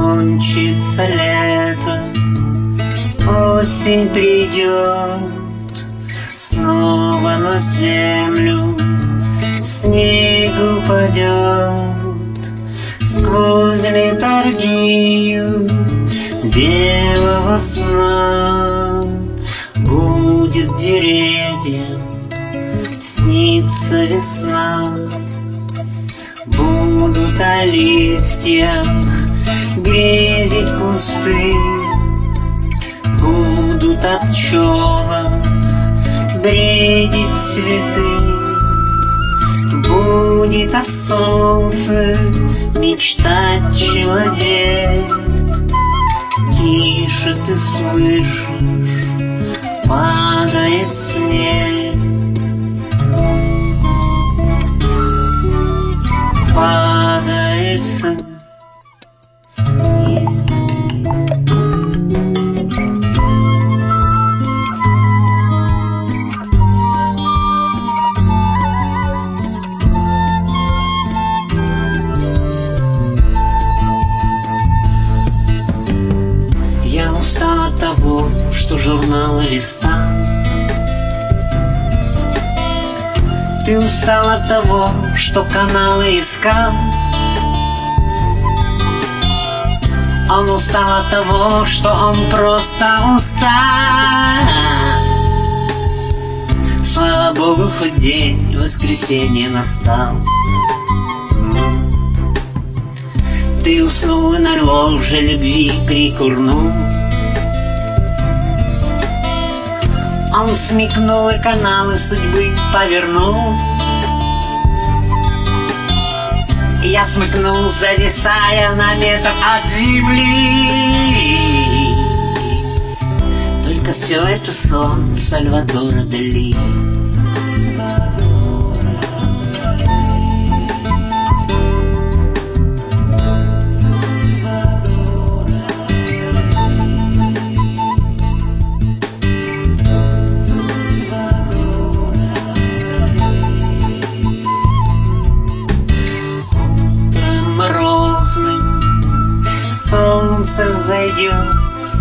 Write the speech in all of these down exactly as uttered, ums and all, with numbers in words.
Кончится лето, осень придет, снова на землю снег упадет. Сквозь летаргию белого сна будет деревьям снится весна. Будут о листьях грезить кусты, будут о пчелах бредить цветы. Будет о солнце мечтать человек. Тише ты слышишь, падает снег. Падает снег. Я устал от того, что журналы листа. Ты устал от того, что каналы искал. Он устал от того, что он просто устал. Слава Богу, хоть день воскресенья настал. Ты уснул и на ложе любви прикурнул. Он смекнул и каналы судьбы повернул. Я смыкнул, зависая на метр от земли. Только все это сон Сальвадора Дали. Солнце взойдет,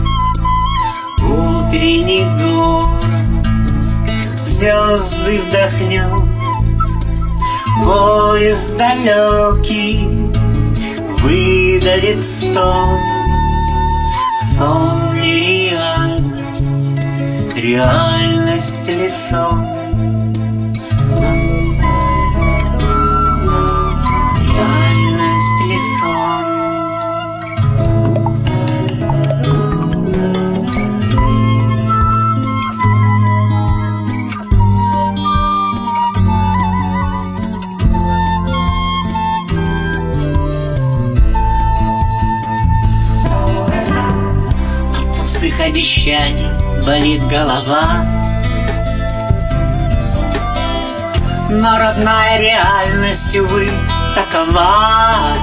утренний город, звезды вдохнет, поезд далекий выдавит стон. Сон ли реальность, реальность ли сон? Реальность ли сон? Обещаний болит голова, но родная реальность, увы, такова,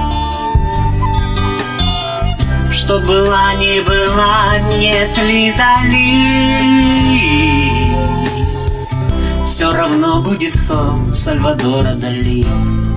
что была, не была, нет ли дали, все равно будет сон Сальвадора Дали.